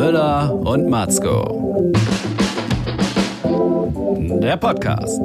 Müller und Matzko. Der Podcast.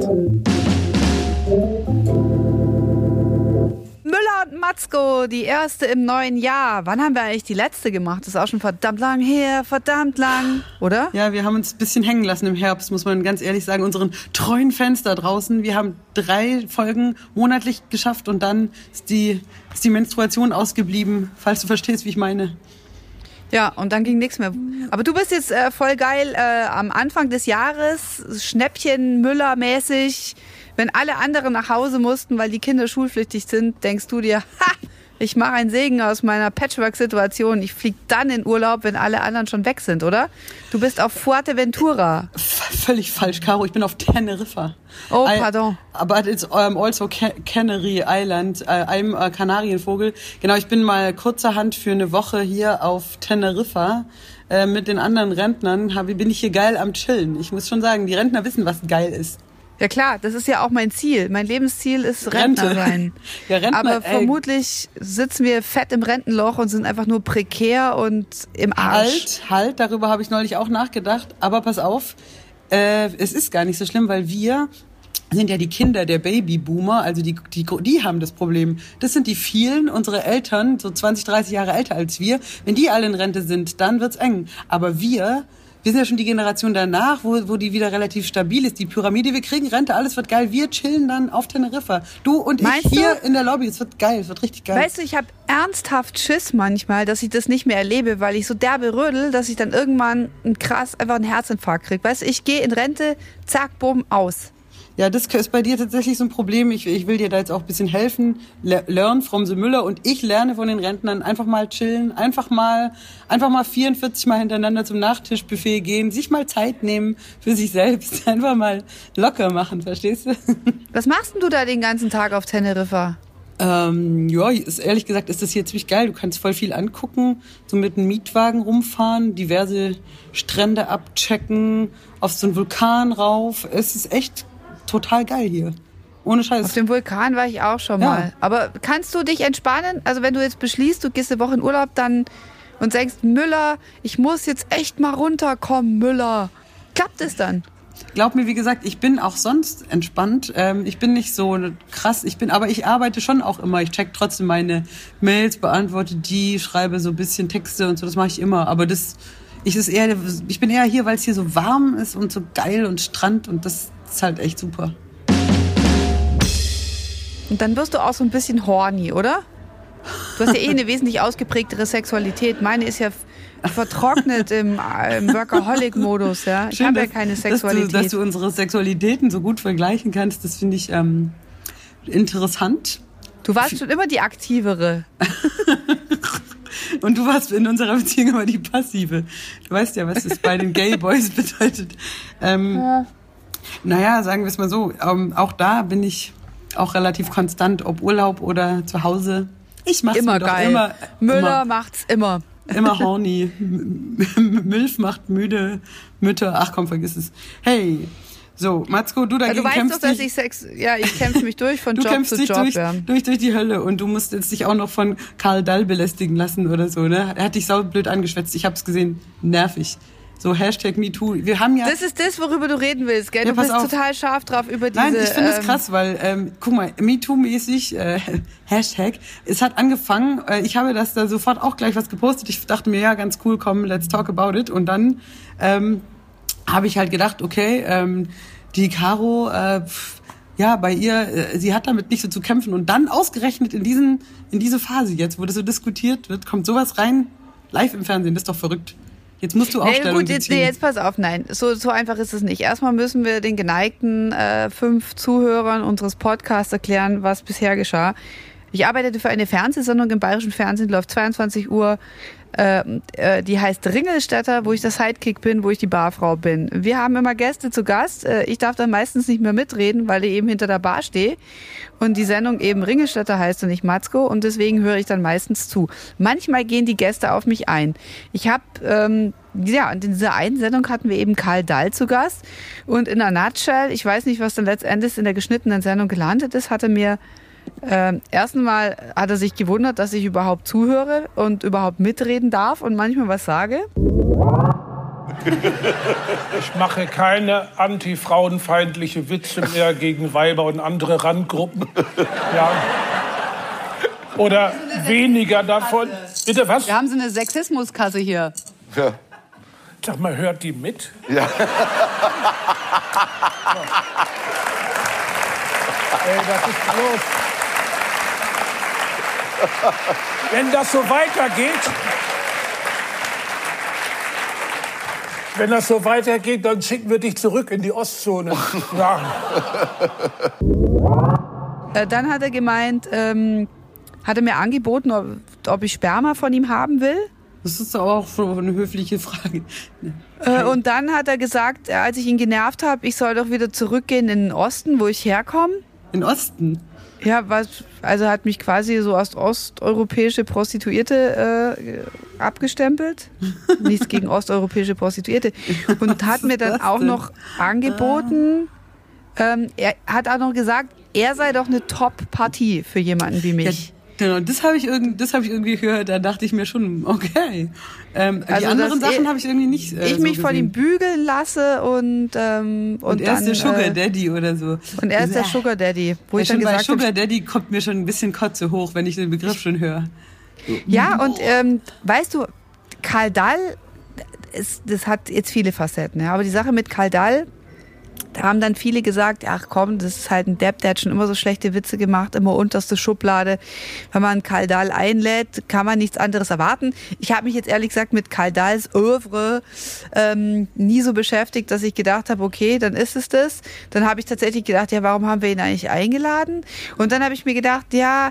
Müller und Matzko, die erste im neuen Jahr. Wann haben wir eigentlich die letzte gemacht? Das ist auch schon verdammt lang her, verdammt lang, oder? Ja, wir haben uns ein bisschen hängen lassen im Herbst, muss man ganz ehrlich sagen. Unseren treuen Fans da draußen, wir haben 3 Folgen monatlich geschafft und dann ist die Menstruation ausgeblieben, falls du verstehst, wie ich meine. Ja, und dann ging nichts mehr. Aber du bist jetzt voll geil am Anfang des Jahres, Schnäppchen Müller-mäßig. Wenn alle anderen nach Hause mussten, weil die Kinder schulpflichtig sind, denkst du dir, ich mache einen Segen aus meiner Patchwork-Situation. Ich fliege dann in Urlaub, wenn alle anderen schon weg sind, oder? Du bist auf Fuerteventura. Völlig falsch, Caro. Ich bin auf Teneriffa. Oh, pardon. But it's also Canary Island, einem Kanarienvogel. Genau, ich bin mal kurzerhand für eine Woche hier auf Teneriffa. Mit den anderen Rentnern bin ich hier geil am Chillen. Ich muss schon sagen, die Rentner wissen, was geil ist. Ja klar, das ist ja auch mein Ziel. Mein Lebensziel ist Rentner sein. Ja, Rentner, aber vermutlich sitzen wir fett im Rentenloch und sind einfach nur prekär und im Arsch. Halt, darüber habe ich neulich auch nachgedacht. Aber pass auf, es ist gar nicht so schlimm, weil wir sind ja die Kinder der Babyboomer, also die haben das Problem. Das sind die vielen, unsere Eltern, so 20, 30 Jahre älter als wir. Wenn die alle in Rente sind, dann wird's eng. Aber wir sind ja schon die Generation danach, wo die wieder relativ stabil ist. Die Pyramide, wir kriegen Rente, alles wird geil. Wir chillen dann auf Teneriffa. Du und ich hier in der Lobby. Es wird geil, es wird richtig geil. Weißt du, ich habe ernsthaft Schiss manchmal, dass ich das nicht mehr erlebe, weil ich so derbe rödel, dass ich dann irgendwann einfach einen Herzinfarkt kriege. Weißt du, ich gehe in Rente, zack, bumm, aus. Ja, das ist bei dir tatsächlich so ein Problem. Ich will dir da jetzt auch ein bisschen helfen. Learn from the Müller und ich lerne von den Rentnern. Einfach mal chillen, einfach mal 44 Mal hintereinander zum Nachtischbuffet gehen, sich mal Zeit nehmen für sich selbst. Einfach mal locker machen, verstehst du? Was machst denn du da den ganzen Tag auf Teneriffa? Ja, ehrlich gesagt ist das hier ziemlich geil. Du kannst voll viel angucken, so mit einem Mietwagen rumfahren, diverse Strände abchecken, auf so einen Vulkan rauf. Es ist echt total geil hier. Ohne Scheiß. Auf dem Vulkan war ich auch schon mal. Aber kannst du dich entspannen? Also wenn du jetzt beschließt, du gehst eine Woche in Urlaub dann und sagst, Müller, ich muss jetzt echt mal runterkommen, Müller. Klappt es dann? Glaub mir, wie gesagt, ich bin auch sonst entspannt. Ich bin nicht so krass. Aber ich arbeite schon auch immer. Ich check trotzdem meine Mails, beantworte die, schreibe so ein bisschen Texte und so. Das mache ich immer. Aber ich bin eher hier, weil es hier so warm ist und so geil und Strand und das ist halt echt super. Und dann wirst du auch so ein bisschen horny, oder? Du hast ja eine wesentlich ausgeprägtere Sexualität. Meine ist ja vertrocknet im Workaholic-Modus. Ja? Ich habe ja keine Sexualität. Dass du unsere Sexualitäten so gut vergleichen kannst, das finde ich interessant. Du warst schon immer die Aktivere. Und du warst in unserer Beziehung immer die Passive. Du weißt ja, was das bei den Gay Boys bedeutet. Naja, sagen wir es mal so, auch da bin ich auch relativ konstant, ob Urlaub oder zu Hause. Ich mach's immer doch geil. Immer. Müller macht's immer. Immer horny. Milf macht müde Mütter. Ach komm, vergiss es. Hey, so, Matzko, du dagegen kämpfst dich. Du weißt doch, dass ich kämpfe mich durch von Job zu Job. Durch die Hölle und du musst jetzt dich auch noch von Karl Dall belästigen lassen oder so, ne? Er hat dich saublöd angeschwätzt. Ich hab's gesehen. Nervig. So #MeToo. Wir haben ja. Das ist das, worüber du reden willst, gell? Ja, du bist auf. total scharf drauf über diese. Nein, ich finde es krass, weil, guck mal, MeToo-mäßig, Hashtag, es hat angefangen, ich habe das da sofort auch gleich was gepostet. Ich dachte mir, ja, ganz cool, komm, let's talk about it. Und dann habe ich halt gedacht, okay, die Caro, bei ihr, sie hat damit nicht so zu kämpfen. Und dann ausgerechnet in diese Phase jetzt, wo das so diskutiert wird, kommt sowas rein, live im Fernsehen, das ist doch verrückt. Jetzt musst du Aufstellung beziehen. Jetzt pass auf, nein, so einfach ist es nicht. Erstmal müssen wir den geneigten 5 Zuhörern unseres Podcasts erklären, was bisher geschah. Ich arbeitete für eine Fernsehsendung im Bayerischen Fernsehen, läuft 22 Uhr. Die heißt Ringelstädter, wo ich der Sidekick bin, wo ich die Barfrau bin. Wir haben immer Gäste zu Gast. Ich darf dann meistens nicht mehr mitreden, weil ich eben hinter der Bar stehe. Und die Sendung eben Ringelstädter heißt und nicht Matzko. Und deswegen höre ich dann meistens zu. Manchmal gehen die Gäste auf mich ein. Ich habe, in dieser einen Sendung hatten wir eben Karl Dall zu Gast. Und in a nutshell, ich weiß nicht, was dann letztendlich in der geschnittenen Sendung gelandet ist, hatte mir erstens mal hat er sich gewundert, dass ich überhaupt zuhöre und überhaupt mitreden darf und manchmal was sage. Ich mache keine antifrauenfeindliche Witze mehr gegen Weiber und andere Randgruppen. Ja. Oder weniger davon. Bitte was? Wir haben so eine Sexismuskasse hier. Ja. Sag mal, hört die mit? Ja. Ey, was ist los? Wenn das so weitergeht, dann schicken wir dich zurück in die Ostzone. Ja. Dann hat er gemeint, hat er mir angeboten, ob ich Sperma von ihm haben will. Das ist auch schon eine höfliche Frage. Und dann hat er gesagt, als ich ihn genervt habe, ich soll doch wieder zurückgehen in den Osten, wo ich herkomme. In den Osten? Ja, also hat mich quasi so als osteuropäische Prostituierte abgestempelt. Nichts gegen osteuropäische Prostituierte. Und hat mir dann auch noch angeboten, er hat auch noch gesagt, er sei doch eine Top-Partie für jemanden wie mich. Ja, genau, das habe ich irgendwie gehört, da dachte ich mir schon, okay. Also die anderen Sachen habe ich irgendwie nicht ich so mich von ihm bügeln lasse und er dann, ist der Sugar Daddy oder so. Und er ist der Sugar Daddy. Wo ich dann bei gesagt Sugar Daddy kommt mir schon ein bisschen Kotze hoch, wenn ich den Begriff schon höre. Ja, und weißt du, Karl Dall, das hat jetzt viele Facetten, ja, aber die Sache mit Karl Dall, da haben dann viele gesagt, ach komm, das ist halt ein Depp, der hat schon immer so schlechte Witze gemacht, immer unterste Schublade. Wenn man Karl Dall einlädt, kann man nichts anderes erwarten. Ich habe mich jetzt ehrlich gesagt mit Karl Dalls Oeuvre nie so beschäftigt, dass ich gedacht habe, okay, dann ist es das. Dann habe ich tatsächlich gedacht, ja, warum haben wir ihn eigentlich eingeladen? Und dann habe ich mir gedacht, ja,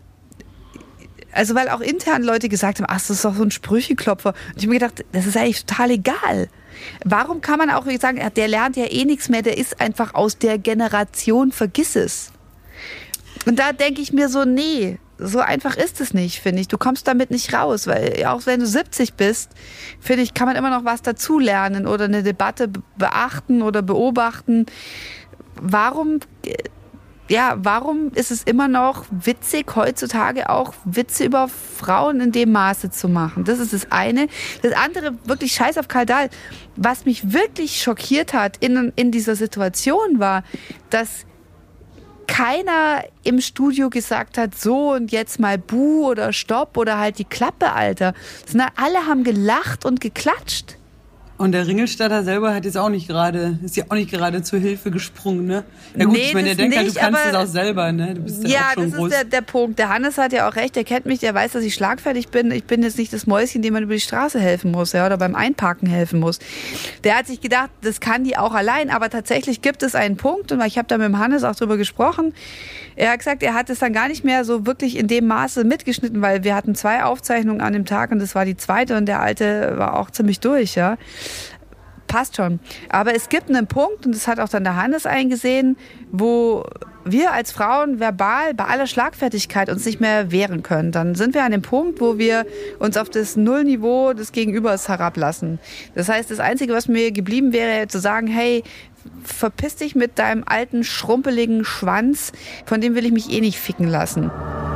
also weil auch intern Leute gesagt haben, ach, das ist doch so ein Sprücheklopfer. Und ich habe mir gedacht, das ist eigentlich total egal. Warum kann man auch sagen, der lernt ja eh nichts mehr, der ist einfach aus der Generation, vergiss es. Und da denke ich mir so, nee, so einfach ist es nicht, finde ich. Du kommst damit nicht raus, weil auch wenn du 70 bist, finde ich, kann man immer noch was dazulernen oder eine Debatte beachten oder beobachten. Warum ist es immer noch witzig, heutzutage auch Witze über Frauen in dem Maße zu machen? Das ist das eine. Das andere, wirklich scheiß auf Karl Dall. Was mich wirklich schockiert hat in dieser Situation war, dass keiner im Studio gesagt hat, so und jetzt mal Buh oder Stopp oder halt die Klappe, Alter. Sondern alle haben gelacht und geklatscht. Und der Ringelstadter selber ist ja auch nicht gerade zur Hilfe gesprungen, ne? Ja gut, nee, ich meine, der denkt halt, du kannst es auch selber, ne? Du bist ja auch schon groß. Ja, das ist der Punkt. Der Hannes hat ja auch recht, der kennt mich, der weiß, dass ich schlagfertig bin. Ich bin jetzt nicht das Mäuschen, dem man über die Straße helfen muss, ja, oder beim Einparken helfen muss. Der hat sich gedacht, das kann die auch allein, aber tatsächlich gibt es einen Punkt, und ich habe da mit dem Hannes auch drüber gesprochen. Er hat gesagt, er hat es dann gar nicht mehr so wirklich in dem Maße mitgeschnitten, weil wir hatten 2 Aufzeichnungen an dem Tag und das war die 2. und der Alte war auch ziemlich durch, ja. Passt schon. Aber es gibt einen Punkt, und das hat auch dann der Hannes eingesehen, wo wir als Frauen verbal bei aller Schlagfertigkeit uns nicht mehr wehren können. Dann sind wir an dem Punkt, wo wir uns auf das Nullniveau des Gegenübers herablassen. Das heißt, das Einzige, was mir geblieben wäre, zu sagen, hey, verpiss dich mit deinem alten, schrumpeligen Schwanz, von dem will ich mich eh nicht ficken lassen.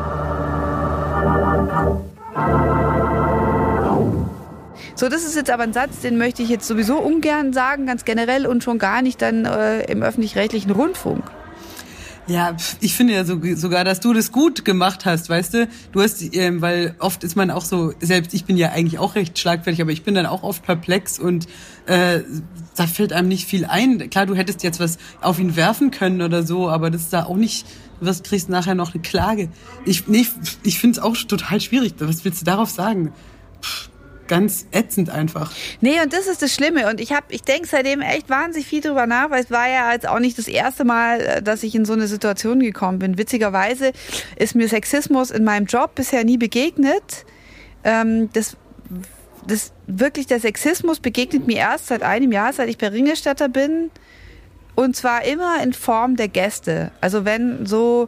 So, das ist jetzt aber ein Satz, den möchte ich jetzt sowieso ungern sagen, ganz generell und schon gar nicht dann im öffentlich-rechtlichen Rundfunk. Ja, ich finde ja sogar, dass du das gut gemacht hast, weißt du? Du hast, weil oft ist man auch so, selbst ich bin ja eigentlich auch recht schlagfertig, aber ich bin dann auch oft perplex und da fällt einem nicht viel ein. Klar, du hättest jetzt was auf ihn werfen können oder so, aber das ist da auch nicht, du kriegst nachher noch eine Klage. Ich finde es auch total schwierig. Was willst du darauf sagen? Ganz ätzend einfach. Nee, und das ist das Schlimme. Und ich denke seitdem echt wahnsinnig viel drüber nach, weil es war ja jetzt auch nicht das erste Mal, dass ich in so eine Situation gekommen bin. Witzigerweise ist mir Sexismus in meinem Job bisher nie begegnet. Das wirklich, der Sexismus begegnet mir erst seit einem Jahr, seit ich bei Ringelstadter bin. Und zwar immer in Form der Gäste. Also wenn so,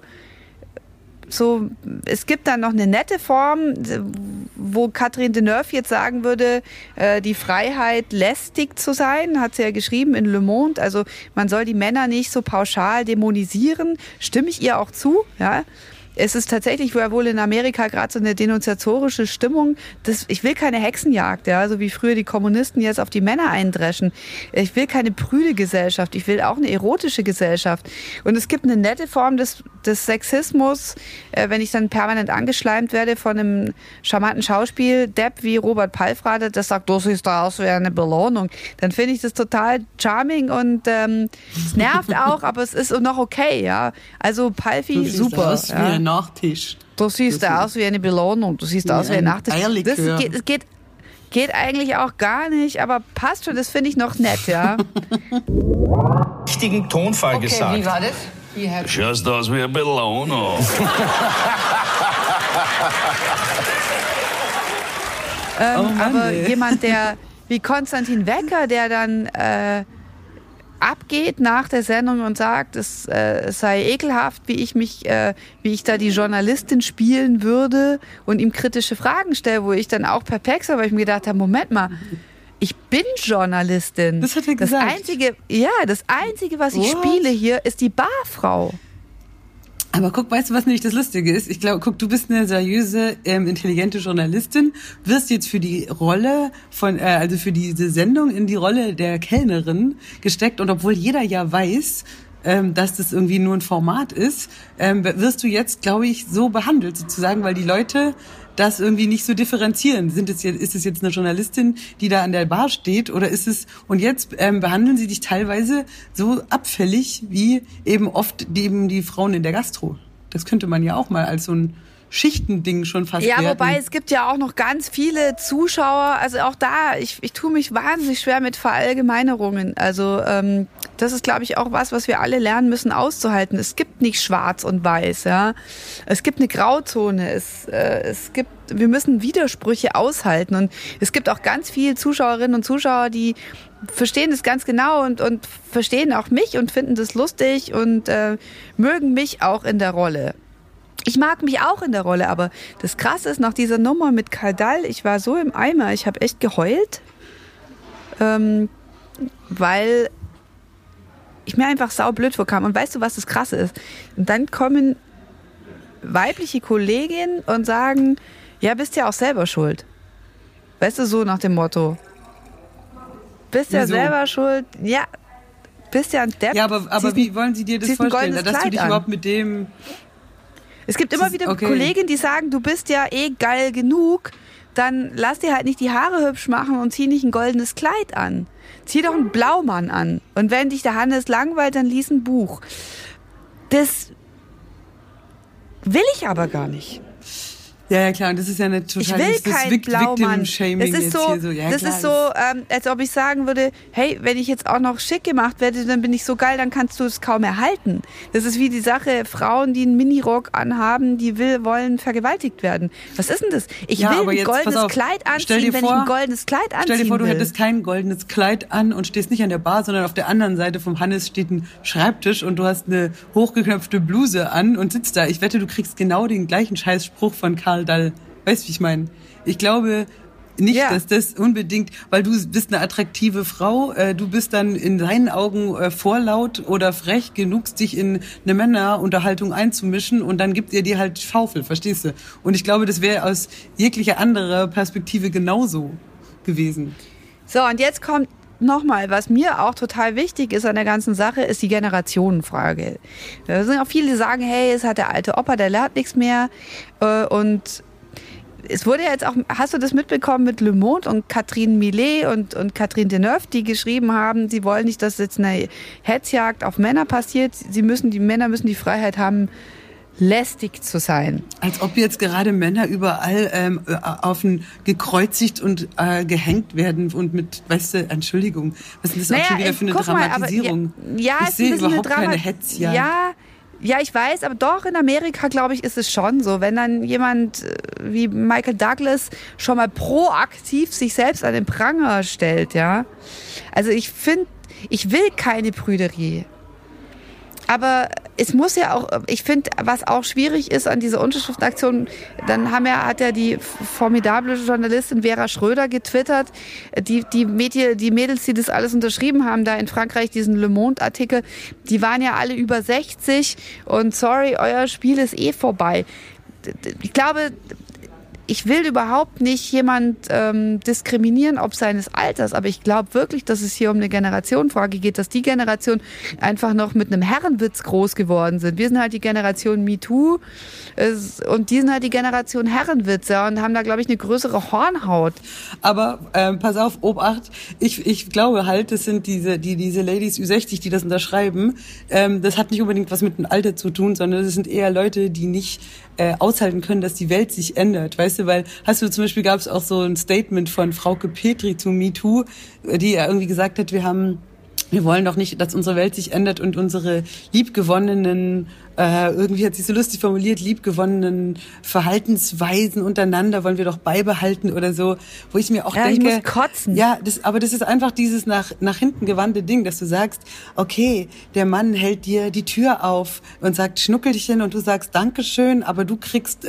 es gibt dann noch eine nette Form, wo Catherine Deneuve jetzt sagen würde, die Freiheit, lästig zu sein, hat sie ja geschrieben in Le Monde. Also man soll die Männer nicht so pauschal dämonisieren. Stimme ich ihr auch zu, ja. es ist tatsächlich wohl in Amerika gerade so eine denunziatorische Stimmung. Ich will keine Hexenjagd, ja, so wie früher die Kommunisten jetzt auf die Männer eindreschen. Ich will keine prüde Gesellschaft. Ich will auch eine erotische Gesellschaft. Und es gibt eine nette Form des Sexismus, wenn ich dann permanent angeschleimt werde von einem charmanten Schauspiel-Depp wie Robert Palfrader, das sagt, du siehst da aus wie eine Belohnung. Dann finde ich das total charming und es nervt auch, aber es ist noch okay, ja. Also Palfi, super. Aus wie ein Nachtisch. Du siehst aus wie eine Belohnung, du siehst aus wie ein Nachtisch. Das geht eigentlich auch gar nicht, aber passt schon, das finde ich noch nett, ja. Richtigen Tonfall gesagt. Wie war das? Schaust aus wie ein Belohnung. Aber jemand, der wie Konstantin Wecker, der dann abgeht nach der Sendung und sagt, es sei ekelhaft, wie ich da die Journalistin spielen würde und ihm kritische Fragen stelle, wo ich dann auch perplex war, weil ich mir gedacht habe, Moment mal, ich bin Journalistin. Das hat er gesagt. Das Einzige, was ich spiele hier, ist die Barfrau. Aber guck, weißt du, was nämlich das Lustige ist? Ich glaube, guck, du bist eine seriöse, intelligente Journalistin, wirst jetzt für die Rolle also für diese Sendung in die Rolle der Kellnerin gesteckt, und obwohl jeder ja weiß, dass das irgendwie nur ein Format ist, wirst du jetzt, glaube ich, so behandelt sozusagen, weil die Leute das irgendwie nicht so differenzieren. Ist es jetzt eine Journalistin, die da an der Bar steht, oder ist es, und jetzt behandeln sie dich teilweise so abfällig wie eben oft die Frauen in der Gastro. Das könnte man ja auch mal als so ein Schichtending schon fast Ja, werten. wobei es gibt ja auch noch ganz viele Zuschauer, also auch da, ich tue mich wahnsinnig schwer mit Verallgemeinerungen. Also das ist, glaube ich, auch was wir alle lernen müssen auszuhalten. Es gibt nicht schwarz und weiß, ja. Es gibt eine Grauzone, wir müssen Widersprüche aushalten, und es gibt auch ganz viele Zuschauerinnen und Zuschauer, die verstehen das ganz genau und verstehen auch mich und finden das lustig und mögen mich auch in der Rolle. Ich mag mich auch in der Rolle, aber das Krasse ist, nach dieser Nummer mit Karl Dall, ich war so im Eimer, ich habe echt geheult, weil ich mir einfach saublöd vorkam. Und weißt du, was das Krasse ist? Und dann kommen weibliche Kolleginnen und sagen, ja, bist ja auch selber schuld. Weißt du, so nach dem Motto. Bist ja selber schuld, ja, bist ja ein Depp. Ja, aber wie wollen sie dir das vorstellen, dass du dich überhaupt mit dem... Es gibt immer wieder Kolleginnen, die sagen, du bist ja geil genug, dann lass dir halt nicht die Haare hübsch machen und zieh nicht ein goldenes Kleid an. Zieh doch einen Blaumann an. Und wenn dich der Hannes langweilt, dann lies ein Buch. Das will ich aber gar nicht. Ja, klar, und das ist ja eine total... Ich will kein Blaumann. Das ist so, das ist so, als ob ich sagen würde, hey, wenn ich jetzt auch noch schick gemacht werde, dann bin ich so geil, dann kannst du es kaum erhalten. Das ist wie die Sache, Frauen, die einen Minirock anhaben, die wollen vergewaltigt werden. Was ist denn das? Ich will ein goldenes Kleid anziehen, wenn ich ein goldenes Kleid anziehen will. Stell dir vor, du hättest kein goldenes Kleid an und stehst nicht an der Bar, sondern auf der anderen Seite vom Hannes steht ein Schreibtisch und du hast eine hochgeknöpfte Bluse an und sitzt da. Ich wette, du kriegst genau den gleichen Scheißspruch von Karl Dall. Weißt du, wie ich meine? Ich glaube nicht, dass das unbedingt, weil du bist eine attraktive Frau, du bist dann in seinen Augen vorlaut oder frech genug, dich in eine Männerunterhaltung einzumischen, und dann gibt er dir halt Schaufel, verstehst du? Und ich glaube, das wäre aus jeglicher anderer Perspektive genauso gewesen. So, und jetzt kommt nochmal, was mir auch total wichtig ist an der ganzen Sache, ist die Generationenfrage. Da sind auch viele, die sagen, hey, es hat der alte Opa, der lernt nichts mehr, und es wurde jetzt auch, hast du das mitbekommen mit Le Monde und Catherine Millet und Catherine Deneuve, die geschrieben haben, sie wollen nicht, dass jetzt eine Hetzjagd auf Männer passiert. Die Männer müssen die Freiheit haben, lästig zu sein. Als ob jetzt gerade Männer überall gekreuzigt und gehängt werden und mit, weißt du, Entschuldigung, was ist das auch schon wieder für eine Dramatisierung? Ich sehe überhaupt keine Hetzjagd. Ja, ich weiß, aber doch in Amerika, glaube ich, ist es schon so. Wenn dann jemand wie Michael Douglas schon mal proaktiv sich selbst an den Pranger stellt, ja. Also ich will keine Prüderie. Aber es muss ja auch, ich finde, was auch schwierig ist an dieser Unterschriftenaktion, dann hat ja die formidable Journalistin Vera Schröder getwittert, die Mädels, die das alles unterschrieben haben, da in Frankreich diesen Le Monde-Artikel, die waren ja alle über 60 und sorry, euer Spiel ist vorbei. Ich glaube, ich will überhaupt nicht jemand diskriminieren ob seines Alters, aber ich glaube wirklich, dass es hier um eine Generationenfrage geht, dass die Generation einfach noch mit einem Herrenwitz groß geworden sind. Wir sind halt die Generation MeToo und die sind halt die Generation Herrenwitz, ja, und haben da, glaube ich, eine größere Hornhaut. Aber pass auf, Obacht, ich glaube halt, das sind diese Ladies Ü60, die das unterschreiben. Das hat nicht unbedingt was mit dem Alter zu tun, sondern das sind eher Leute, die nicht aushalten können, dass die Welt sich ändert, weißt du, weil zum Beispiel gab es auch so ein Statement von Frauke Petri zu MeToo, die ja irgendwie gesagt hat, wir wollen doch nicht, dass unsere Welt sich ändert und unsere liebgewonnenen, irgendwie hat sie so lustig formuliert, liebgewonnenen Verhaltensweisen untereinander wollen wir doch beibehalten oder so, wo ich mir auch denke, ich muss kotzen. Ja, aber das ist einfach dieses nach hinten gewandte Ding, dass du sagst, okay, der Mann hält dir die Tür auf und sagt Schnuckelchen und du sagst Dankeschön, aber du kriegst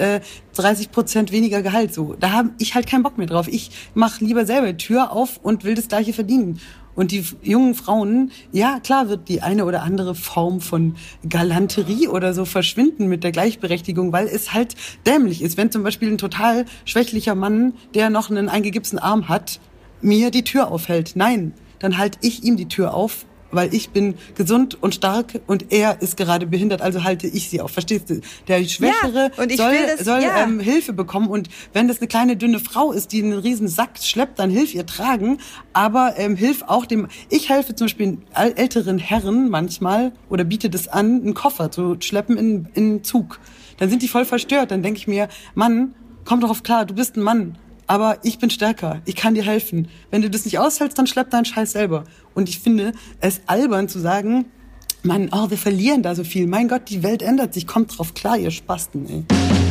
30% weniger Gehalt. So, da habe ich halt keinen Bock mehr drauf. Ich mache lieber selber die Tür auf und will das Gleiche verdienen. Und die jungen Frauen, ja klar wird die eine oder andere Form von Galanterie oder so verschwinden mit der Gleichberechtigung, weil es halt dämlich ist, wenn zum Beispiel ein total schwächlicher Mann, der noch einen eingegipsten Arm hat, mir die Tür aufhält. Nein, dann halte ich ihm die Tür auf, weil ich bin gesund und stark und er ist gerade behindert, also halte ich sie auf. Verstehst du? Der Schwächere soll Hilfe bekommen und wenn das eine kleine, dünne Frau ist, die einen riesen Sack schleppt, dann hilf ihr tragen, aber hilf auch ich helfe zum Beispiel älteren Herren manchmal oder biete das an, einen Koffer zu schleppen in einen Zug. Dann sind die voll verstört, dann denke ich mir, Mann, komm darauf klar, du bist ein Mann. Aber ich bin stärker, ich kann dir helfen. Wenn du das nicht aushältst, dann schlepp deinen Scheiß selber. Und ich finde es albern zu sagen, Mann, wir verlieren da so viel. Mein Gott, die Welt ändert sich, kommt drauf klar, ihr Spasten, ey.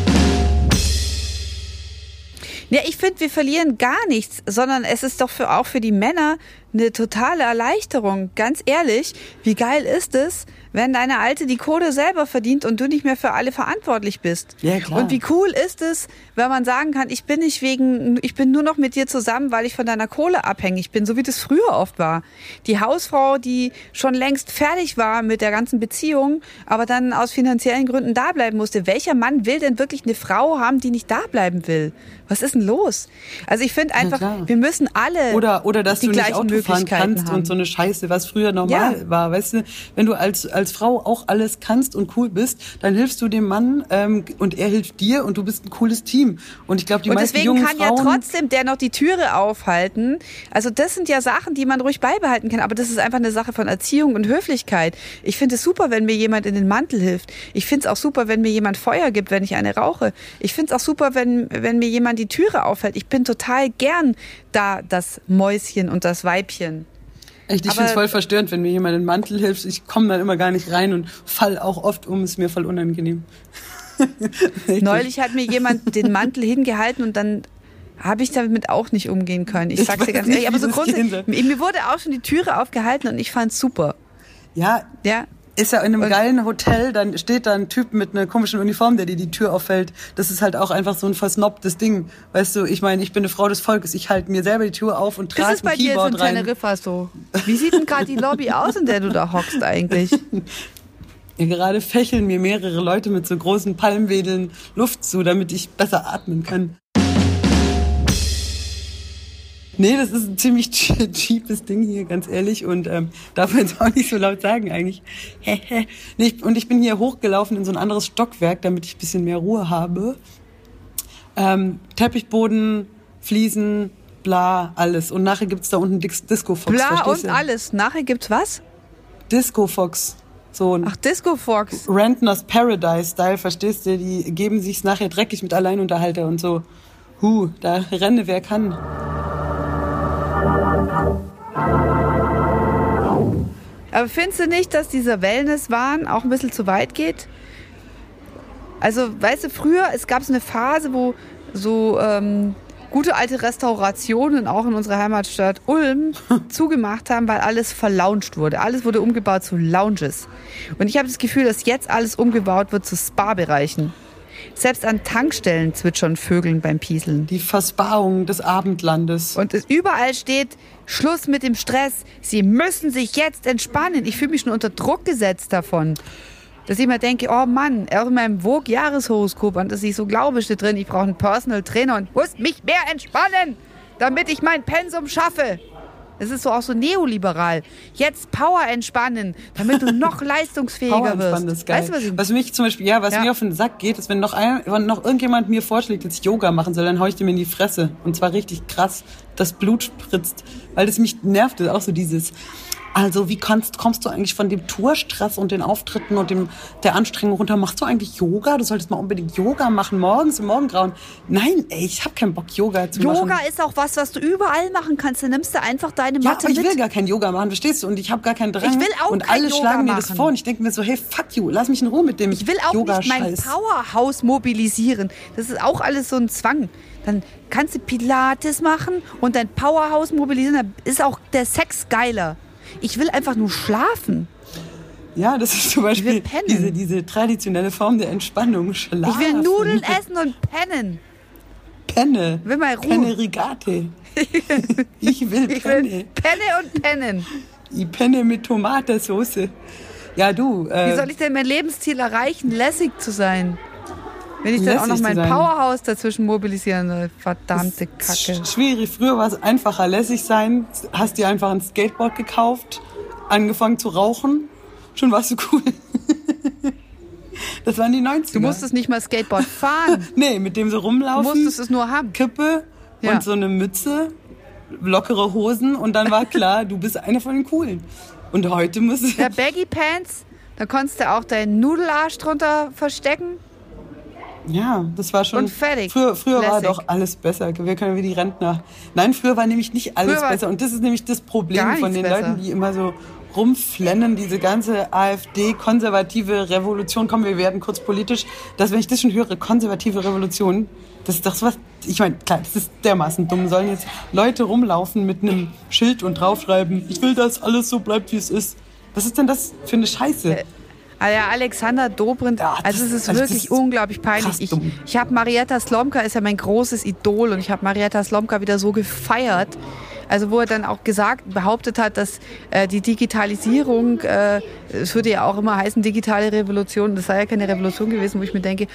Ja, ich finde, wir verlieren gar nichts, sondern es ist doch auch für die Männer eine totale Erleichterung. Ganz ehrlich, wie geil ist es, wenn deine Alte die Kohle selber verdient und du nicht mehr für alle verantwortlich bist? Ja, klar. Und wie cool ist es, wenn man sagen kann, ich bin nur noch mit dir zusammen, weil ich von deiner Kohle abhängig bin, so wie das früher oft war. Die Hausfrau, die schon längst fertig war mit der ganzen Beziehung, aber dann aus finanziellen Gründen da bleiben musste. Welcher Mann will denn wirklich eine Frau haben, die nicht da bleiben will? Was ist denn los? Also ich finde einfach, wir müssen alle oder dass die du nicht gleichen Auto fahren kannst haben. und so eine Scheiße, was früher normal war, weißt du? Wenn du als Frau auch alles kannst und cool bist, dann hilfst du dem Mann und er hilft dir und du bist ein cooles Team. Und ich glaube, die meisten jungen Frauen... Und deswegen kann ja trotzdem der noch die Türe aufhalten. Also das sind ja Sachen, die man ruhig beibehalten kann, aber das ist einfach eine Sache von Erziehung und Höflichkeit. Ich finde es super, wenn mir jemand in den Mantel hilft. Ich finde es auch super, wenn mir jemand Feuer gibt, wenn ich eine rauche. Ich finde es auch super, wenn mir jemand die Türe aufhält. Ich bin total gern da das Mäuschen und das Weibchen. Echt, ich finde es voll verstörend, wenn mir jemand in den Mantel hilft. Ich komme dann immer gar nicht rein und fall auch oft um. Ist mir voll unangenehm. Neulich hat mir jemand den Mantel hingehalten und dann habe ich damit auch nicht umgehen können. Ich sag's dir ganz ehrlich. Aber so grundsätzlich, mir wurde auch schon die Türe aufgehalten und ich fand's super. Ja. Ist ja in einem geilen Hotel, dann steht da ein Typ mit einer komischen Uniform, der dir die Tür auffällt. Das ist halt auch einfach so ein versnobtes Ding. Weißt du, ich meine, ich bin eine Frau des Volkes. Ich halte mir selber die Tür auf und trage ein Keyboard rein. Ist es bei dir jetzt in Teneriffa so? Wie sieht denn gerade die Lobby aus, in der du da hockst eigentlich? Ja, gerade fächeln mir mehrere Leute mit so großen Palmwedeln Luft zu, damit ich besser atmen kann. Nee, das ist ein ziemlich cheapes Ding hier, ganz ehrlich. Und darf man jetzt auch nicht so laut sagen eigentlich. Nee, und ich bin hier hochgelaufen in so ein anderes Stockwerk, damit ich ein bisschen mehr Ruhe habe. Teppichboden, Fliesen, bla, alles. Und nachher gibt's da unten Disco Fox. Bla und alles. Nachher gibt's was? Disco Fox. So ein Disco Fox. Rentner's Paradise-Style, verstehst du? Die geben sich's nachher dreckig mit Alleinunterhalter und so. Da renne wer kann. Aber findest du nicht, dass dieser Wellness-Wahn auch ein bisschen zu weit geht? Also, weißt du, früher, es gab so eine Phase, wo so gute alte Restaurationen auch in unserer Heimatstadt Ulm zugemacht haben, weil alles verlauncht wurde. Alles wurde umgebaut zu Lounges. Und ich habe das Gefühl, dass jetzt alles umgebaut wird zu Spa-Bereichen. Selbst an Tankstellen zwitschern Vögeln beim Pieseln. Die Versparung des Abendlandes. Und es überall steht, Schluss mit dem Stress. Sie müssen sich jetzt entspannen. Ich fühle mich schon unter Druck gesetzt davon. Dass ich immer denke, oh Mann, auch in meinem Vogue-Jahreshoroskop, an das ich so glaube, steht drin, ich brauche einen Personal Trainer und muss mich mehr entspannen, damit ich mein Pensum schaffe. Das ist so auch so neoliberal. Jetzt Power entspannen, damit du noch leistungsfähiger wirst. Ist geil. Weißt du, was mich zum Beispiel, was mir auf den Sack geht, ist, wenn noch irgendjemand mir vorschlägt, dass ich Yoga machen soll, dann hau ich dem in die Fresse. Und zwar richtig krass, das Blut spritzt. Weil das mich nervt, das ist auch so dieses... Also wie kommst du eigentlich von dem Tourstress und den Auftritten und der Anstrengung runter? Machst du eigentlich Yoga? Du solltest mal unbedingt Yoga machen, morgens im Morgengrauen. Nein, ey, ich habe keinen Bock, Yoga zu machen. Yoga ist auch was du überall machen kannst. Du nimmst da einfach deine Matte mit. Ja, aber ich will mit. gar kein Yoga machen, verstehst du? Und ich habe gar keinen Drang. Ich will auch und kein alle Yoga schlagen mir machen. das vor. Und ich denke mir so, hey, fuck you, lass mich in Ruhe mit dem Ich will auch nicht mein Powerhouse mobilisieren. Das ist auch alles so ein Zwang. Dann kannst du Pilates machen und dein Powerhouse mobilisieren. Dann ist auch der Sex geiler. Ich will einfach nur schlafen. Ja, das ist zum Beispiel diese traditionelle Form der Entspannung. Schlafen. Ich will Nudeln essen und pennen. Penne. Will mal Ruhe. Penne rigate. Ich will Penne. Ich will Penne und pennen. Ich penne mit Tomatensauce. Ja, du. Wie soll ich denn mein Lebensziel erreichen, lässig zu sein? Wenn ich dann auch noch mein Powerhouse dazwischen mobilisieren soll. Verdammte Kacke. Schwierig. Früher war es einfacher, lässig sein. Hast dir einfach ein Skateboard gekauft, angefangen zu rauchen. Schon warst du cool. Das waren die 90er. Du musstest nicht mal Skateboard fahren. Nee, mit dem so rumlaufen. Du musstest es nur haben. Kippe und so eine Mütze, lockere Hosen und dann war klar, du bist einer von den Coolen. Und heute musst du... Ja, Baggy Pants, da konntest du auch deinen Nudelarsch drunter verstecken. Ja, das war schon... Und fertig. Früher war doch alles besser. Wir können wie die Rentner. Nein, früher war nämlich nicht alles besser. Und das ist nämlich das Problem von den Leuten, die immer so rumflennen, diese ganze AfD-konservative Revolution. Komm, wir werden kurz politisch. Wenn ich das schon höre, konservative Revolution, das ist doch so was... Ich meine, klar, das ist dermaßen dumm. Sollen jetzt Leute rumlaufen mit einem Schild und draufschreiben, ich will, dass alles so bleibt, wie es ist. Was ist denn das für eine Scheiße? Ja, Alexander Dobrindt, es ist wirklich unglaublich peinlich. Ich habe Marietta Slomka, ist ja mein großes Idol, und ich habe Marietta Slomka wieder so gefeiert. Also wo er dann auch behauptet hat, dass die Digitalisierung, es würde ja auch immer heißen, digitale Revolution, das sei ja keine Revolution gewesen, wo ich mir denke,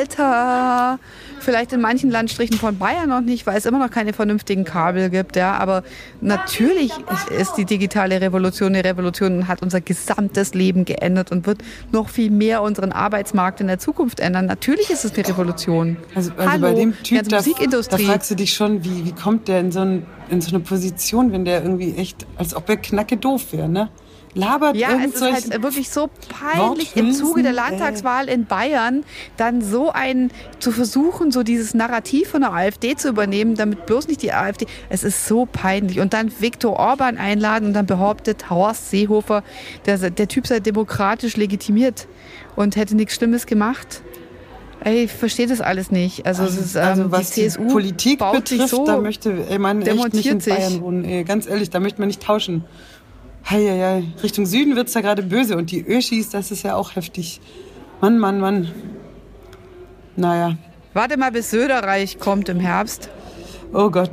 Alter, vielleicht in manchen Landstrichen von Bayern noch nicht, weil es immer noch keine vernünftigen Kabel gibt, ja, aber natürlich ist die digitale Revolution eine Revolution und hat unser gesamtes Leben geändert und wird noch viel mehr unseren Arbeitsmarkt in der Zukunft ändern. Natürlich ist es eine Revolution. Also bei dem Typ, da fragst du dich schon, wie kommt der in so eine Position, wenn der irgendwie echt, als ob er knacke doof wäre, ne? Labert ja, es ist halt wirklich so peinlich im Zuge der Landtagswahl in Bayern dann zu versuchen, so dieses Narrativ von der AfD zu übernehmen, damit bloß nicht die AfD, es ist so peinlich. Und dann Viktor Orban einladen und dann behauptet Horst Seehofer, der Typ sei demokratisch legitimiert und hätte nichts Schlimmes gemacht. Ich verstehe das alles nicht. Also was die CSU Politik baut betrifft, sich so, da möchte man echt nicht in Bayern wohnen. Ganz ehrlich, da möchte man nicht tauschen. Heieiei. Richtung Süden wird's da gerade böse. Und die Öschis, das ist ja auch heftig. Mann. Naja. Warte mal, bis Söderreich kommt im Herbst. Oh Gott.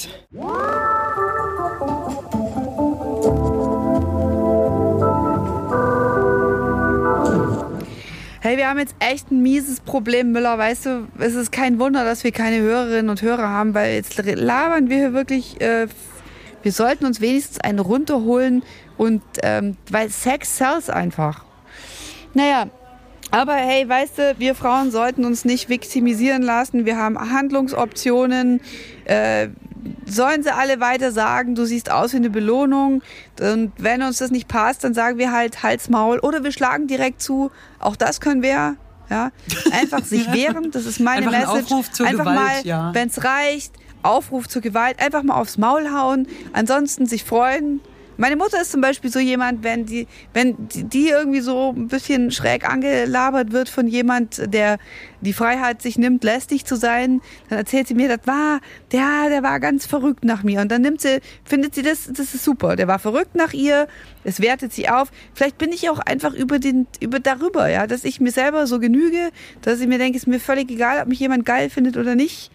Hey, wir haben jetzt echt ein mieses Problem, Müller, weißt du, es ist kein Wunder, dass wir keine Hörerinnen und Hörer haben, weil jetzt labern wir hier wirklich, wir sollten uns wenigstens einen runterholen und, weil Sex sells einfach. Naja, aber hey, weißt du, wir Frauen sollten uns nicht viktimisieren lassen, wir haben Handlungsoptionen, sollen sie alle weiter sagen, du siehst aus wie eine Belohnung, und wenn uns das nicht passt, dann sagen wir halt Hals, Maul, oder wir schlagen direkt zu, auch das können wir, ja, einfach sich wehren, das ist meine Message. Ein Aufruf zur einfach Gewalt, mal, wenn es reicht, Aufruf zur Gewalt, einfach mal aufs Maul hauen, ansonsten sich freuen, Meine Mutter ist zum Beispiel so jemand, wenn die irgendwie so ein bisschen schräg angelabert wird von jemand, der die Freiheit sich nimmt, lästig zu sein, dann erzählt sie mir, der war ganz verrückt nach mir. Und dann findet sie das ist super. Der war verrückt nach ihr, es wertet sie auf. Vielleicht bin ich auch einfach darüber, ja, dass ich mir selber so genüge, dass ich mir denke, ist mir völlig egal, ob mich jemand geil findet oder nicht.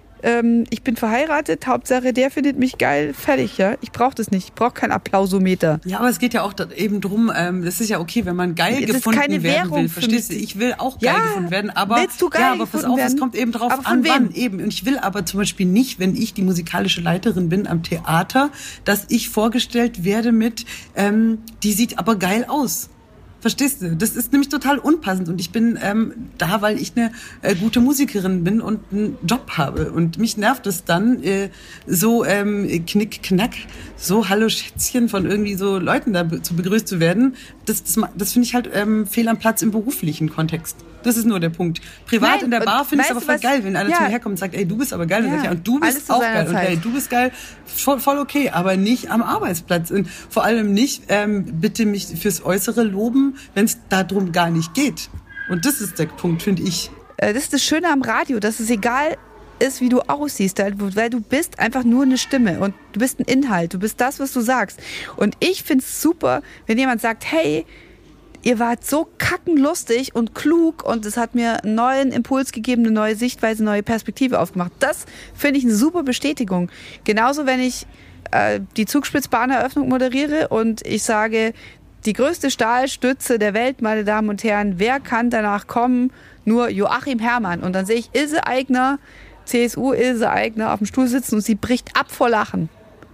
Ich bin verheiratet, Hauptsache der findet mich geil, fertig, ja. Ich brauche das nicht, ich brauche kein Applausometer. Ja, aber es geht ja auch eben drum, das ist ja okay, wenn man geil gefunden werden will, verstehst du? Ich will auch geil gefunden werden, aber willst du geil aber pass auf, es kommt eben drauf an, wann eben. Und ich will aber zum Beispiel nicht, wenn ich die musikalische Leiterin bin am Theater, dass ich vorgestellt werde mit, die sieht aber geil aus. Verstehst du? Das ist nämlich total unpassend und ich bin da, weil ich eine gute Musikerin bin und einen Job habe und mich nervt es dann so knick, knack, so Hallo Schätzchen von irgendwie so Leuten da zu begrüßt zu werden. Das finde ich halt fehl am Platz im beruflichen Kontext. Das ist nur der Punkt. Privat in der Bar finde ich es aber voll geil, wenn einer zu mir herkommt und sagt, ey, du bist aber geil. Dann sag ich, ja, und du bist auch geil. Und ey, du bist geil. Voll okay, aber nicht am Arbeitsplatz. Und vor allem nicht, bitte mich fürs Äußere loben, wenn es darum gar nicht geht. Und das ist der Punkt, finde ich. Das ist das Schöne am Radio, dass es egal ist, wie du aussiehst, weil du bist einfach nur eine Stimme und du bist ein Inhalt, du bist das, was du sagst. Und ich finde es super, wenn jemand sagt, hey, ihr wart so kackenlustig und klug und es hat mir einen neuen Impuls gegeben, eine neue Sichtweise, eine neue Perspektive aufgemacht. Das finde ich eine super Bestätigung. Genauso, wenn ich die Zugspitzbahneröffnung moderiere und ich sage, die größte Stahlstütze der Welt, meine Damen und Herren, wer kann danach kommen? Nur Joachim Herrmann. Und dann sehe ich Ilse Aigner, CSU Ilse Aigner auf dem Stuhl sitzen und sie bricht ab vor Lachen.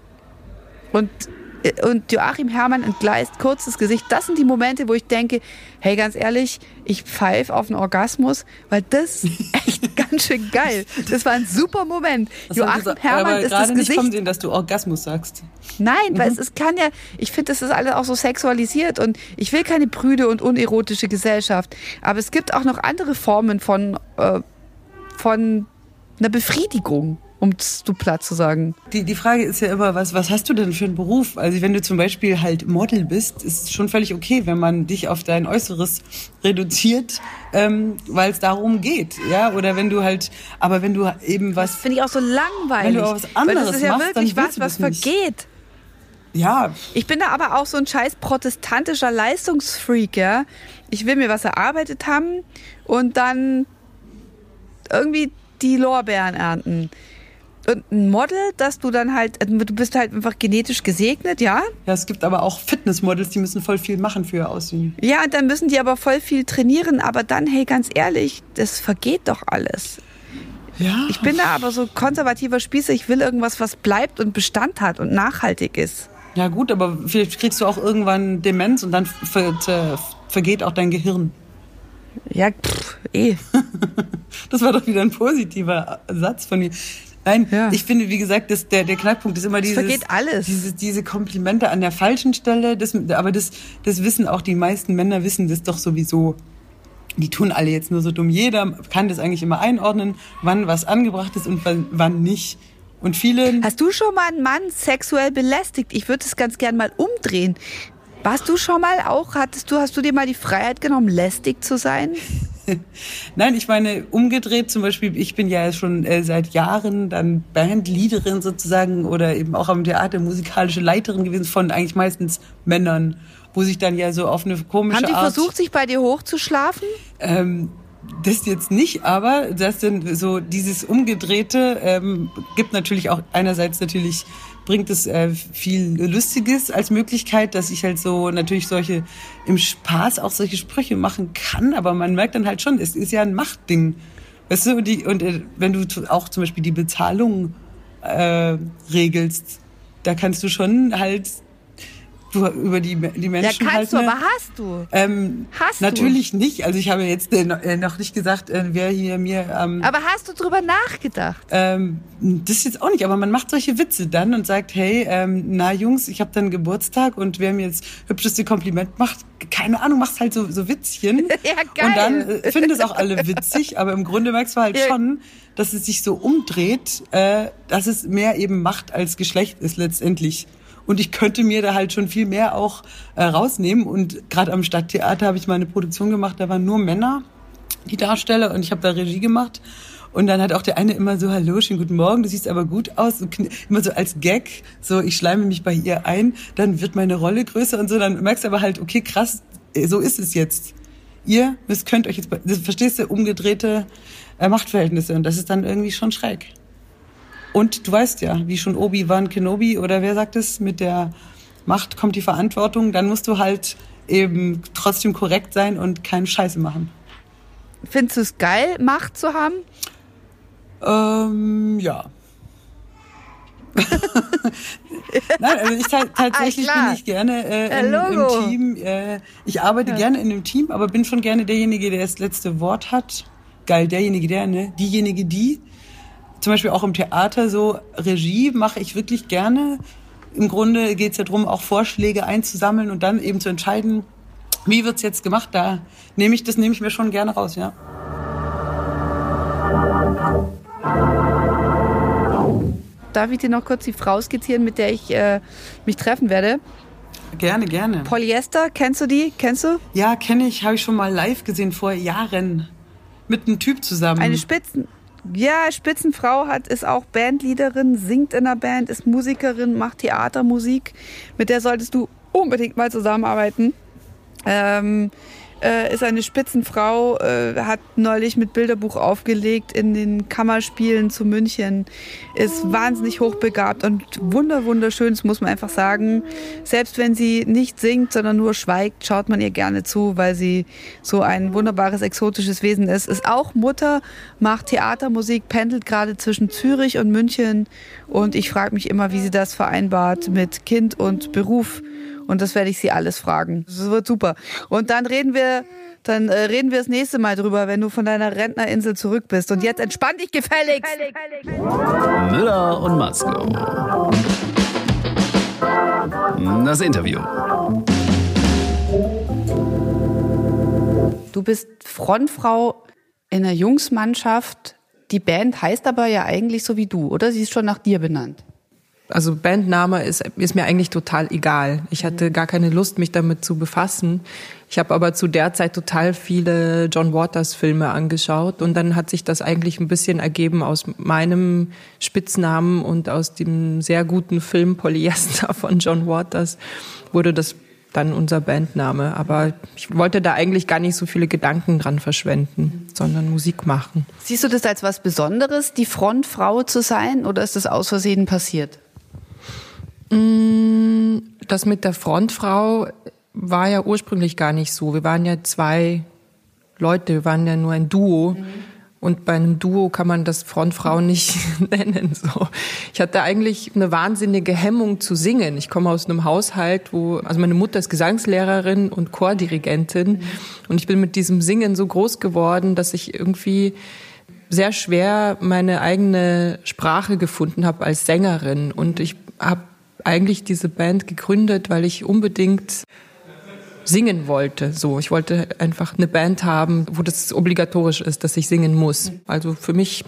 Und Joachim Herrmann entgleist kurz das Gesicht. Das sind die Momente, wo ich denke, hey, ganz ehrlich, ich pfeife auf einen Orgasmus, weil das ist echt ganz schön geil. Das war ein super Moment. Joachim Herrmann ist das Gesicht. Nicht kommen sehen, dass du Orgasmus sagst. Nein, weil es kann ja, ich finde, das ist alles auch so sexualisiert und ich will keine prüde und unerotische Gesellschaft. Aber es gibt auch noch andere Formen von einer Befriedigung. Um es so platt zu sagen. Die Frage ist ja immer, was hast du denn für einen Beruf? Also wenn du zum Beispiel halt Model bist, ist es schon völlig okay, wenn man dich auf dein Äußeres reduziert, weil es darum geht, ja? Oder wenn du halt, aber wenn du eben was... Das finde ich auch so langweilig. Wenn du auch was anderes weil das ist ja machst, wirklich was nicht. vergeht. Ja. Ich bin da aber auch so ein scheiß protestantischer Leistungsfreak, ja? Ich will mir was erarbeitet haben und dann irgendwie die Lorbeeren ernten. Und ein Model, dass du dann halt, du bist halt einfach genetisch gesegnet, ja? Ja, es gibt aber auch Fitnessmodels, die müssen voll viel machen für ihr Aussehen. Ja, und dann müssen die aber voll viel trainieren, aber dann, hey, ganz ehrlich, das vergeht doch alles. Ja. Ich bin da aber so konservativer Spießer, ich will irgendwas, was bleibt und Bestand hat und nachhaltig ist. Ja gut, aber vielleicht kriegst du auch irgendwann Demenz und dann vergeht auch dein Gehirn. Ja, Das war doch wieder ein positiver Satz von mir. Nein, ja. Ich finde, wie gesagt, der Knackpunkt ist immer diese Komplimente an der falschen Stelle. Aber das wissen auch die meisten Männer, wissen das doch sowieso. Die tun alle jetzt nur so dumm. Jeder kann das eigentlich immer einordnen, wann was angebracht ist und wann nicht. Und viele... Hast du schon mal einen Mann sexuell belästigt? Ich würde es ganz gern mal umdrehen. Warst du schon mal auch, hast du dir mal die Freiheit genommen, lästig zu sein? Nein, ich meine, umgedreht zum Beispiel, ich bin ja schon seit Jahren dann Bandleaderin sozusagen oder eben auch am Theater musikalische Leiterin gewesen von eigentlich meistens Männern, wo sich dann ja so auf eine komische Art... Haben die versucht, sich bei dir hochzuschlafen? Das jetzt nicht, aber das denn so dieses Umgedrehte gibt natürlich auch einerseits natürlich bringt es viel Lustiges als Möglichkeit, dass ich halt so natürlich solche im Spaß auch solche Sprüche machen kann, aber man merkt dann halt schon, es ist ja ein Machtding, weißt du, und wenn du auch zum Beispiel die Bezahlung regelst, da kannst du schon halt über die Menschen ja, kannst halt... du, aber hast du? Hast natürlich du? Nicht. Also ich habe jetzt noch nicht gesagt, wer hier mir... aber hast du drüber nachgedacht? Das jetzt auch nicht, aber man macht solche Witze dann und sagt, hey, na Jungs, ich habe dann Geburtstag und wer mir jetzt hübscheste Kompliment macht, keine Ahnung, machst halt so Witzchen. Ja, geil. Und dann finden es auch alle witzig, aber im Grunde merkst du halt schon, dass es sich so umdreht, dass es mehr eben Macht als Geschlecht ist letztendlich. Und ich könnte mir da halt schon viel mehr auch rausnehmen. Und gerade am Stadttheater habe ich mal eine Produktion gemacht, da waren nur Männer, die Darsteller, und ich habe da Regie gemacht. Und dann hat auch der eine immer so, hallo, schönen guten Morgen, du siehst aber gut aus. Und immer so als Gag, so ich schleime mich bei ihr ein, dann wird meine Rolle größer und so. Dann merkst du aber halt, okay, krass, so ist es jetzt. Ihr könnt euch jetzt, verstehst du, umgedrehte Machtverhältnisse. Und das ist dann irgendwie schon schräg. Und du weißt ja, wie schon Obi-Wan Kenobi oder wer sagt es, mit der Macht kommt die Verantwortung. Dann musst du halt eben trotzdem korrekt sein und keine Scheiße machen. Findest du es geil, Macht zu haben? Ja. Nein, also tatsächlich bin ich gerne im Team. Ich arbeite gerne in einem Team, aber bin schon gerne derjenige, der das letzte Wort hat. Geil, derjenige, der, ne? Diejenige, die. Zum Beispiel auch im Theater so Regie mache ich wirklich gerne. Im Grunde geht es ja darum, auch Vorschläge einzusammeln und dann eben zu entscheiden, wie wird's jetzt gemacht. Da nehme ich mir schon gerne raus, ja. Darf ich dir noch kurz die Frau skizzieren, mit der ich mich treffen werde? Gerne, gerne. Polyester, kennst du die? Kennst du? Ja, kenne ich. Habe ich schon mal live gesehen vor Jahren. Mit einem Typ zusammen. Eine Spitzenfrau ist auch Bandleaderin, singt in der Band, ist Musikerin, macht Theatermusik. Mit der solltest du unbedingt mal zusammenarbeiten. Ist eine Spitzenfrau, hat neulich mit Bilderbuch aufgelegt in den Kammerspielen zu München, ist wahnsinnig hochbegabt und wunderschön, das muss man einfach sagen. Selbst wenn sie nicht singt, sondern nur schweigt, schaut man ihr gerne zu, weil sie so ein wunderbares, exotisches Wesen ist. Ist auch Mutter, macht Theatermusik, pendelt gerade zwischen Zürich und München und ich frage mich immer, wie sie das vereinbart mit Kind und Beruf. Und das werde ich sie alles fragen. Das wird super. Und dann reden wir das nächste Mal drüber, wenn du von deiner Rentnerinsel zurück bist. Und jetzt entspann dich gefälligst. Müller und Matzko. Das Interview. Du bist Frontfrau in einer Jungsmannschaft. Die Band heißt aber ja eigentlich so wie du, oder? Sie ist schon nach dir benannt. Also Bandname ist mir eigentlich total egal. Ich hatte gar keine Lust, mich damit zu befassen. Ich habe aber zu der Zeit total viele John Waters Filme angeschaut und dann hat sich das eigentlich ein bisschen ergeben aus meinem Spitznamen und aus dem sehr guten Film Polyester von John Waters wurde das dann unser Bandname. Aber ich wollte da eigentlich gar nicht so viele Gedanken dran verschwenden, sondern Musik machen. Siehst du das als was Besonderes, die Frontfrau zu sein, oder ist das aus Versehen passiert? Das mit der Frontfrau war ja ursprünglich gar nicht so. Wir waren ja 2 Leute, wir waren ja nur ein Duo. Und bei einem Duo kann man das Frontfrau nicht nennen. So. Ich hatte eigentlich eine wahnsinnige Hemmung zu singen. Ich komme aus einem Haushalt, also meine Mutter ist Gesangslehrerin und Chordirigentin. Und ich bin mit diesem Singen so groß geworden, dass ich irgendwie sehr schwer meine eigene Sprache gefunden habe als Sängerin. Und ich habe eigentlich diese Band gegründet, weil ich unbedingt singen wollte. So, ich wollte einfach eine Band haben, wo das obligatorisch ist, dass ich singen muss. Also für mich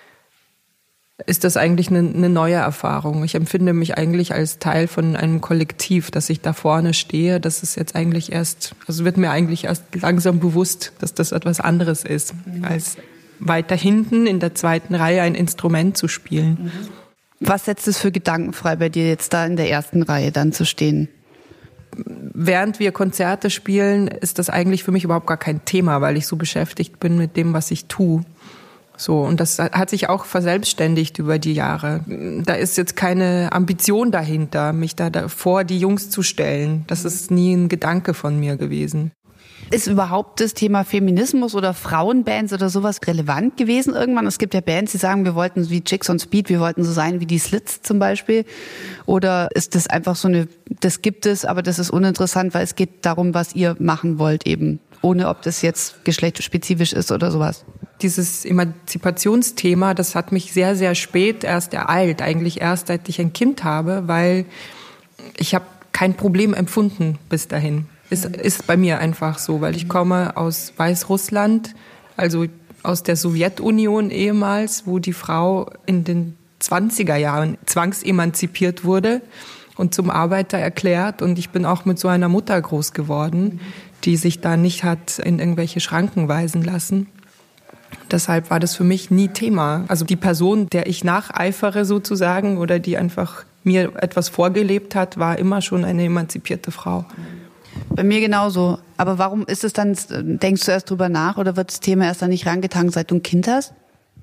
ist das eigentlich eine neue Erfahrung. Ich empfinde mich eigentlich als Teil von einem Kollektiv, dass ich da vorne stehe. Das ist jetzt eigentlich wird mir eigentlich erst langsam bewusst, dass das etwas anderes ist, als weiter hinten in der 2. Reihe ein Instrument zu spielen. Was setzt es für Gedanken frei, bei dir jetzt da in der 1. Reihe dann zu stehen? Während wir Konzerte spielen, ist das eigentlich für mich überhaupt gar kein Thema, weil ich so beschäftigt bin mit dem, was ich tue. So, und das hat sich auch verselbstständigt über die Jahre. Da ist jetzt keine Ambition dahinter, mich da vor die Jungs zu stellen. Das ist nie ein Gedanke von mir gewesen. Ist überhaupt das Thema Feminismus oder Frauenbands oder sowas relevant gewesen irgendwann? Es gibt ja Bands, die sagen, wir wollten wie Chicks on Speed, wir wollten so sein wie die Slits zum Beispiel. Oder ist das einfach das gibt es, aber das ist uninteressant, weil es geht darum, was ihr machen wollt eben, ohne ob das jetzt geschlechtsspezifisch ist oder sowas? Dieses Emanzipationsthema, das hat mich sehr, sehr spät erst ereilt, eigentlich erst seit ich ein Kind habe, weil ich habe kein Problem empfunden bis dahin. Ist bei mir einfach so, weil ich komme aus Weißrussland, also aus der Sowjetunion ehemals, wo die Frau in den 20er Jahren zwangsemanzipiert wurde. und zum Arbeiter erklärt. Und ich bin auch mit so einer Mutter groß geworden, die sich da nicht hat in irgendwelche Schranken weisen lassen. Deshalb war das für mich nie Thema. Also die Person, der ich nacheifere sozusagen oder die einfach mir etwas vorgelebt hat, war immer schon eine emanzipierte Frau. Bei mir genauso. Aber warum ist es dann, denkst du erst drüber nach oder wird das Thema erst dann nicht rangetragen, seit du ein Kind hast?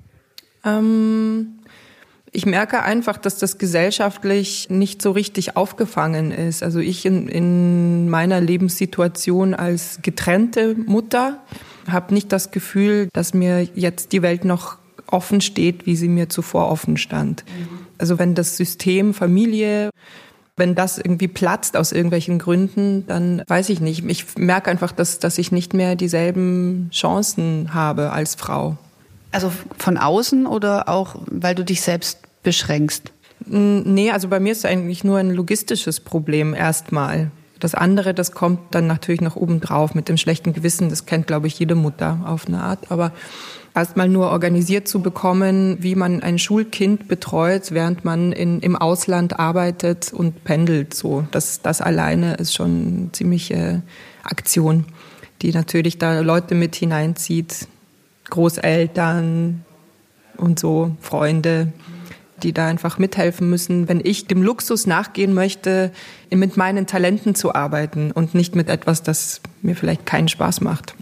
Ich merke einfach, dass das gesellschaftlich nicht so richtig aufgefangen ist. Also ich in meiner Lebenssituation als getrennte Mutter habe nicht das Gefühl, dass mir jetzt die Welt noch offen steht, wie sie mir zuvor offen stand. Also wenn das System Familie, wenn das irgendwie platzt aus irgendwelchen Gründen, dann weiß ich nicht. Ich merke einfach, dass ich nicht mehr dieselben Chancen habe als Frau. Also von außen oder auch, weil du dich selbst beschränkst? Nee, also bei mir ist es eigentlich nur ein logistisches Problem erstmal. Das andere, das kommt dann natürlich noch oben drauf mit dem schlechten Gewissen. Das kennt, glaube ich, jede Mutter auf eine Art. Aber erstmal nur organisiert zu bekommen, wie man ein Schulkind betreut, während man im Ausland arbeitet und pendelt. So, das alleine ist schon eine ziemliche Aktion, die natürlich da Leute mit hineinzieht, Großeltern und so, Freunde, die da einfach mithelfen müssen, wenn ich dem Luxus nachgehen möchte, mit meinen Talenten zu arbeiten und nicht mit etwas, das mir vielleicht keinen Spaß macht.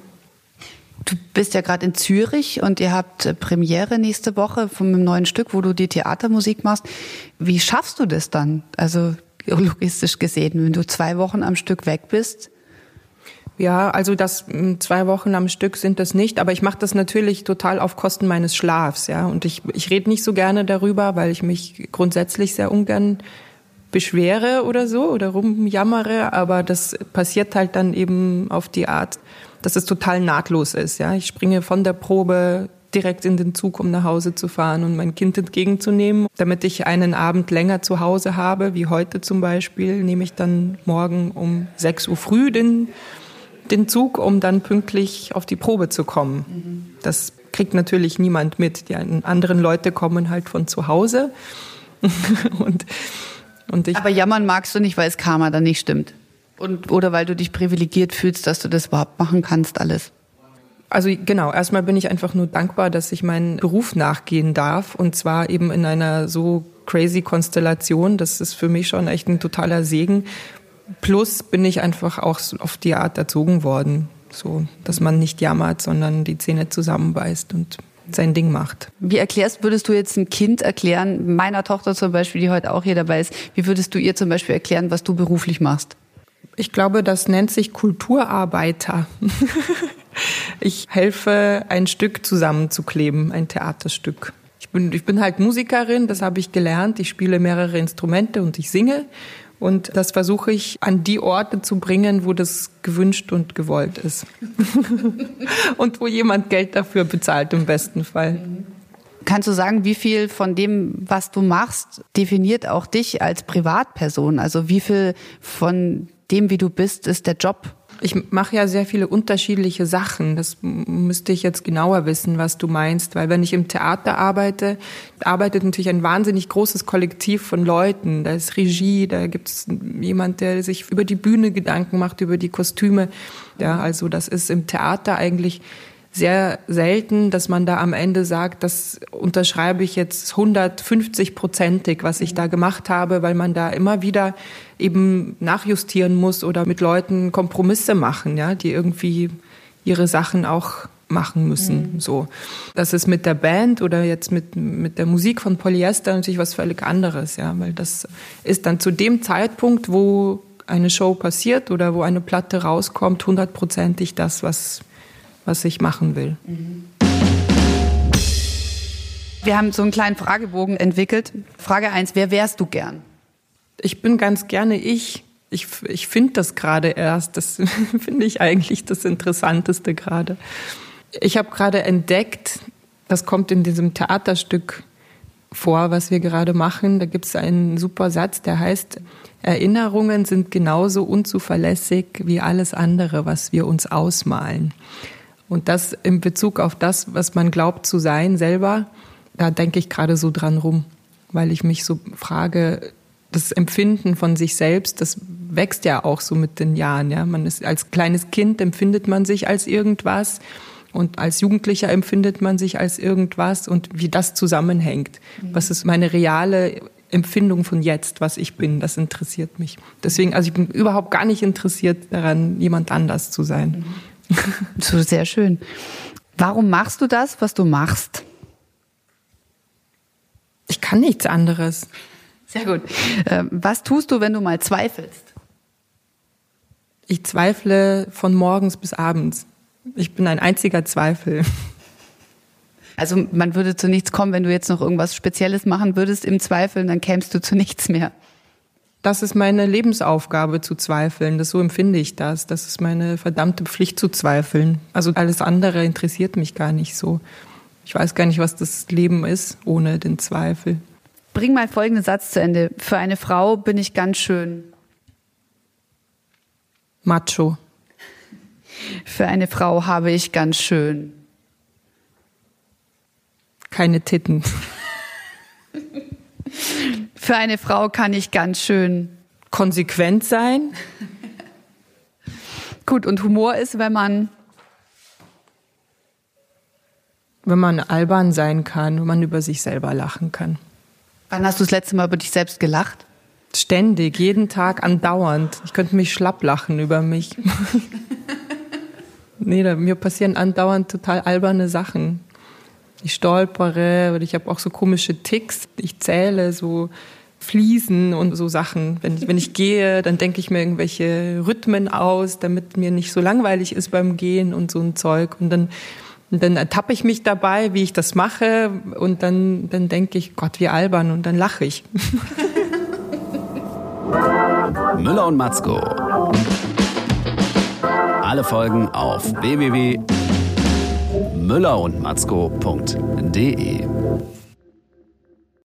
Du bist ja gerade in Zürich und ihr habt Premiere nächste Woche von einem neuen Stück, wo du die Theatermusik machst. Wie schaffst du das dann? Also logistisch gesehen, wenn du 2 Wochen am Stück weg bist? Ja, also 2 Wochen am Stück sind das nicht, aber ich mache das natürlich total auf Kosten meines Schlafs, ja. Und ich rede nicht so gerne darüber, weil ich mich grundsätzlich sehr ungern beschwere oder so oder rumjammere, aber das passiert halt dann eben auf die Art, dass es total nahtlos ist, ja. Ich springe von der Probe direkt in den Zug, um nach Hause zu fahren und mein Kind entgegenzunehmen. Damit ich einen Abend länger zu Hause habe, wie heute zum Beispiel, nehme ich dann morgen um 6 Uhr früh den Zug, um dann pünktlich auf die Probe zu kommen. Das kriegt natürlich niemand mit. Die anderen Leute kommen halt von zu Hause. und ich. Aber jammern magst du nicht, weil das Karma dann nicht stimmt. Oder weil du dich privilegiert fühlst, dass du das überhaupt machen kannst, alles. Also genau, erstmal bin ich einfach nur dankbar, dass ich meinen Beruf nachgehen darf. Und zwar eben in einer so crazy Konstellation. Das ist für mich schon echt ein totaler Segen. Plus bin ich einfach auch auf die Art erzogen worden, so, dass man nicht jammert, sondern die Zähne zusammenbeißt und sein Ding macht. Wie würdest du jetzt ein Kind erklären, meiner Tochter zum Beispiel, die heute auch hier dabei ist, wie würdest du ihr zum Beispiel erklären, was du beruflich machst? Ich glaube, das nennt sich Kulturarbeiter. Ich helfe, ein Stück zusammenzukleben, ein Theaterstück. Ich bin halt Musikerin, das habe ich gelernt. Ich spiele mehrere Instrumente und ich singe. Und das versuche ich an die Orte zu bringen, wo das gewünscht und gewollt ist. Und wo jemand Geld dafür bezahlt im besten Fall. Kannst du sagen, wie viel von dem, was du machst, definiert auch dich als Privatperson? Also wie viel von dem, wie du bist, ist der Job? Ich mache ja sehr viele unterschiedliche Sachen. Das müsste ich jetzt genauer wissen, was du meinst. Weil wenn ich im Theater arbeite, arbeitet natürlich ein wahnsinnig großes Kollektiv von Leuten. Da ist Regie, da gibt es jemand, der sich über die Bühne Gedanken macht, über die Kostüme. Ja, also das ist im Theater eigentlich sehr selten, dass man da am Ende sagt, das unterschreibe ich jetzt 150%ig, was ich da gemacht habe, weil man da immer wieder eben nachjustieren muss oder mit Leuten Kompromisse machen, ja, die irgendwie ihre Sachen auch machen müssen. So. Das ist mit der Band oder jetzt mit der Musik von Polyester natürlich was völlig anderes, ja, weil das ist dann zu dem Zeitpunkt, wo eine Show passiert oder wo eine Platte rauskommt, 100%ig das, was ich machen will. Wir haben so einen kleinen Fragebogen entwickelt. Frage 1, wer wärst du gern? Ich bin ganz gerne ich. Ich finde das gerade erst. Das finde ich eigentlich das Interessanteste gerade. Ich habe gerade entdeckt, das kommt in diesem Theaterstück vor, was wir gerade machen. Da gibt es einen super Satz, der heißt: Erinnerungen sind genauso unzuverlässig wie alles andere, was wir uns ausmalen. Und das in Bezug auf das, was man glaubt zu sein selber, da denke ich gerade so dran rum, weil ich mich so frage, das Empfinden von sich selbst, das wächst ja auch so mit den Jahren. Ja? Man ist als kleines Kind empfindet man sich als irgendwas und als Jugendlicher empfindet man sich als irgendwas und wie das zusammenhängt. Was ist meine reale Empfindung von jetzt, was ich bin, das interessiert mich. Deswegen, also ich bin überhaupt gar nicht interessiert daran, jemand anders zu sein. So, sehr schön. Warum machst du das, was du machst? Ich kann nichts anderes. Sehr gut. Was tust du, wenn du mal zweifelst? Ich zweifle von morgens bis abends. Ich bin ein einziger Zweifel. Also man würde zu nichts kommen, wenn du jetzt noch irgendwas Spezielles machen würdest im Zweifeln, dann kämst du zu nichts mehr. Das ist meine Lebensaufgabe, zu zweifeln. So empfinde ich das. Das ist meine verdammte Pflicht, zu zweifeln. Also alles andere interessiert mich gar nicht so. Ich weiß gar nicht, was das Leben ist ohne den Zweifel. Bring mal folgenden Satz zu Ende. Für eine Frau bin ich ganz schön. Macho. Für eine Frau habe ich ganz schön. Keine Titten. Für eine Frau kann ich ganz schön konsequent sein. Gut, und Humor ist, wenn man albern sein kann, wenn man über sich selber lachen kann. Wann hast du das letzte Mal über dich selbst gelacht? Ständig, jeden Tag, andauernd. Ich könnte mich schlapp lachen über mich. Nee, mir passieren andauernd total alberne Sachen. Ich stolpere oder ich habe auch so komische Ticks. Ich zähle so Fliesen und so Sachen. Wenn ich gehe, dann denke ich mir irgendwelche Rhythmen aus, damit mir nicht so langweilig ist beim Gehen und so ein Zeug. Und dann ertappe ich mich dabei, wie ich das mache. Und dann denke ich, Gott, wie albern. Und dann lache ich. Müller und Matzko. Alle Folgen auf www.müllerundmatzko.de.